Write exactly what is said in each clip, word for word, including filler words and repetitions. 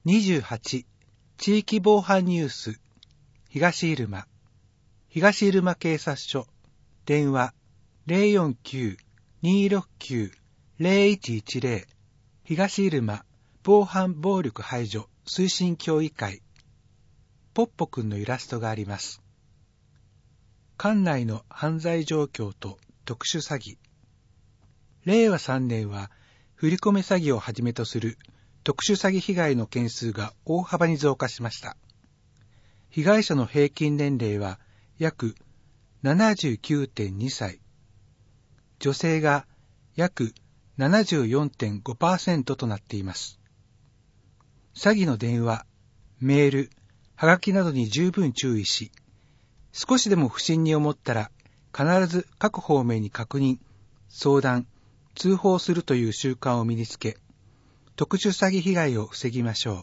にじゅうはち、地域防犯ニュース、東入間、東入間警察署、電話 ゼロよんきゅう にーろくきゅう ゼロいちいちゼロ、東入間防犯暴力排除推進協議会。ポッポくんのイラストがあります。管内の犯罪状況と特殊詐欺。れいわさんねんは振り込め詐欺をはじめとする特殊詐欺被害の件数が大幅に増加しました。被害者の平均年齢は約 ななじゅうきゅうてんにさい。女性が約 ななじゅうよんてんごパーセント となっています。詐欺の電話、メール、はがきなどに十分注意し、少しでも不審に思ったら必ず各方面に確認、相談、通報するという習慣を身につけ、特殊詐欺被害を防ぎましょう。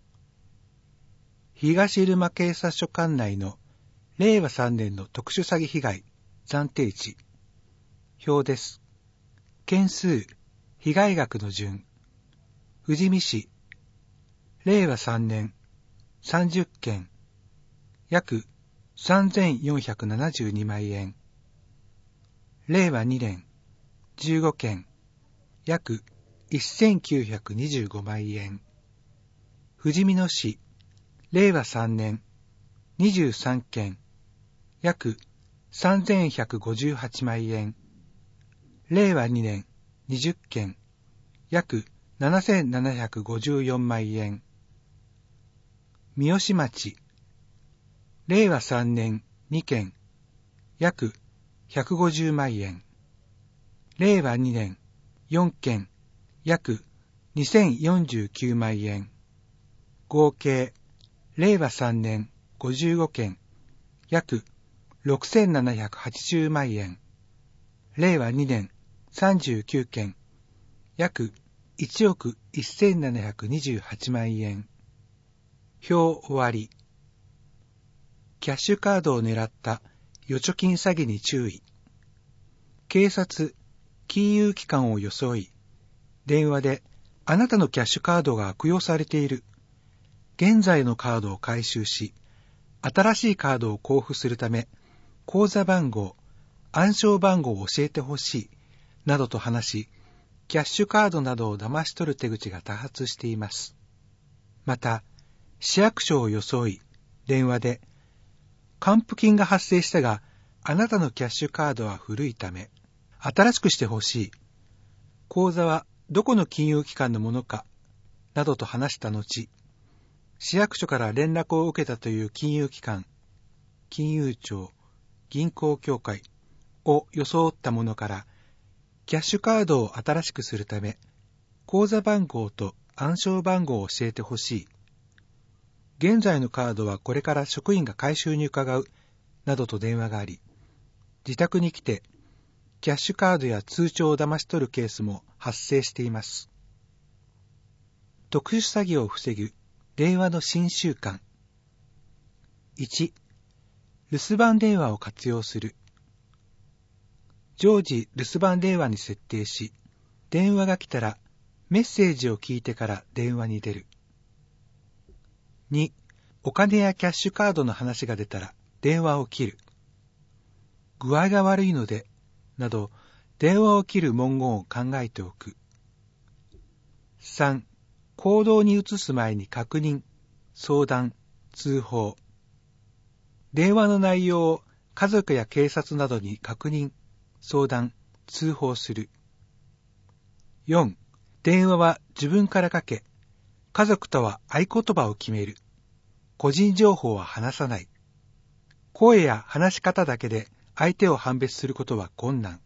東入間警察署管内のれいわさんねんの特殊詐欺被害暫定値。表です。件数、被害額の順。富士見市、れいわさんねんさんじゅっけん、約さんぜんよんひゃくななじゅうにまんえん。れいわにねんじゅうごけん、約せんきゅうひゃくにじゅうごまんえん。富士見野市、れいわさんねんにじゅうさんけん、約さんぜんひゃくごじゅうはちまんえん。れいわにねんにじゅっけん、約ななせんななひゃくごじゅうよんまんえん。三好町、れいわさんねんにけん、約ひゃくごじゅうまんえん。れいわにねんよんけん、約にせんよんじゅうきゅうまんえん。合計、れいわさんねんごじゅうごけん、約ろくせんななひゃくはちじゅうまんえん。れいわにねんさんじゅうきゅうけん、約いちおくせんななひゃくにじゅうはちまんえん。表終わり。キャッシュカードを狙った預貯金詐欺に注意。警察、金融機関を装い、電話であなたのキャッシュカードが悪用されている。現在のカードを回収し、新しいカードを交付するため、口座番号、暗証番号を教えてほしい、などと話し、キャッシュカードなどを騙し取る手口が多発しています。また、市役所を装い、電話で、還付金が発生したが、あなたのキャッシュカードは古いため、新しくしてほしい。口座はどこの金融機関のものか、などと話した後、市役所から連絡を受けたという金融機関、金融庁、銀行協会を装ったものから、キャッシュカードを新しくするため、口座番号と暗証番号を教えてほしい。現在のカードはこれから職員が回収に伺う、などと電話があり、自宅に来て、キャッシュカードや通帳を騙し取るケースも発生しています。特殊詐欺を防ぐ電話の新習慣。いち、留守番電話を活用する。常時留守番電話に設定し、電話が来たらメッセージを聞いてから電話に出る。に、お金やキャッシュカードの話が出たら電話を切る。具合が悪いので、など電話を切る文言を考えておく。さん、行動に移す前に確認、相談、通報。電話の内容を家族や警察などに確認、相談、通報する。よん、電話は自分からかけ、家族とは合言葉を決める。個人情報は話さない。声や話し方だけで相手を判別することは困難。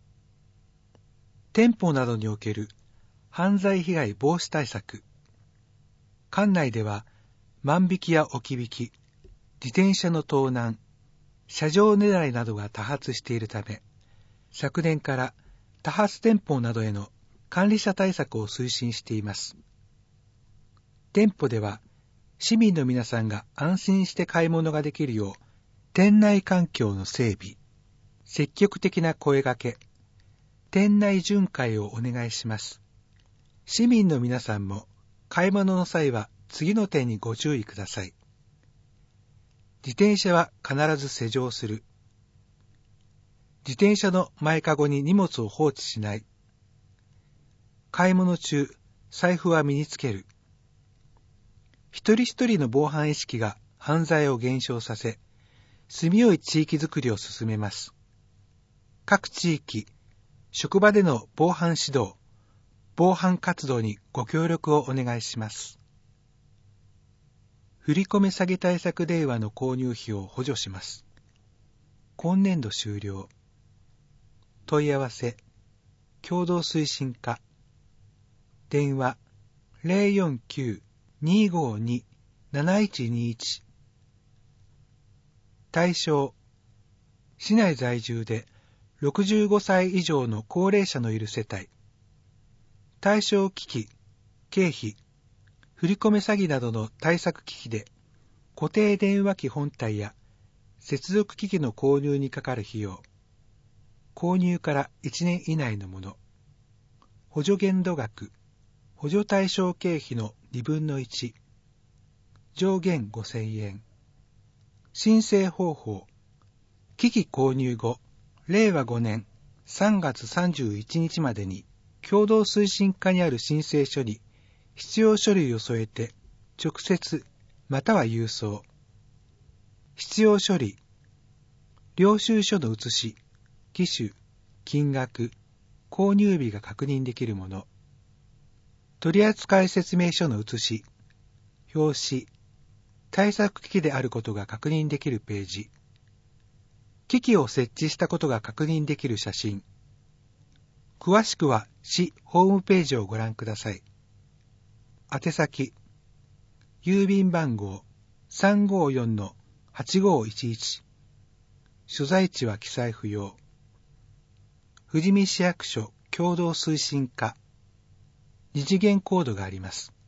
店舗などにおける犯罪被害防止対策。管内では万引きや置き引き、自転車の盗難、車上狙いなどが多発しているため、昨年から多発店舗などへの管理者対策を推進しています。店舗では市民の皆さんが安心して買い物ができるよう、店内環境の整備、積極的な声掛け、店内巡回をお願いします。市民の皆さんも買い物の際は次の点にご注意ください。自転車は必ず施錠する。自転車の前かごに荷物を放置しない。買い物中、財布は身につける。一人一人の防犯意識が犯罪を減少させ、住みよい地域づくりを進めます。各地域、職場での防犯指導、防犯活動にご協力をお願いします。振込詐欺対策電話の購入費を補助します。今年度終了。問い合わせ、共同推進課。電話 ゼロよんきゅう にーごーに なないちにいち。対象、市内在住でろくじゅうごさい以上の高齢者のいる世帯。対象機器、経費、振込詐欺などの対策機器で固定電話機本体や接続機器の購入にかかる費用。購入からいちねん以内のもの。補助限度額、補助対象経費のにぶんのいち。上限ごせんえん。申請方法。機器購入後、れいわごねんさんがつさんじゅういちにちまでに共同推進課にある申請書に必要書類を添えて直接または郵送。必要書類。領収書の写し、機種、金額、購入日が確認できるもの。取扱説明書の写し、表紙、対策機器であることが確認できるページ。機器を設置したことが確認できる写真。詳しくは市ホームページをご覧ください。宛先、郵便番号 さんごーよんのはちごーいちいち。所在地は記載不要。富士見市役所共同推進課。二次元コードがあります。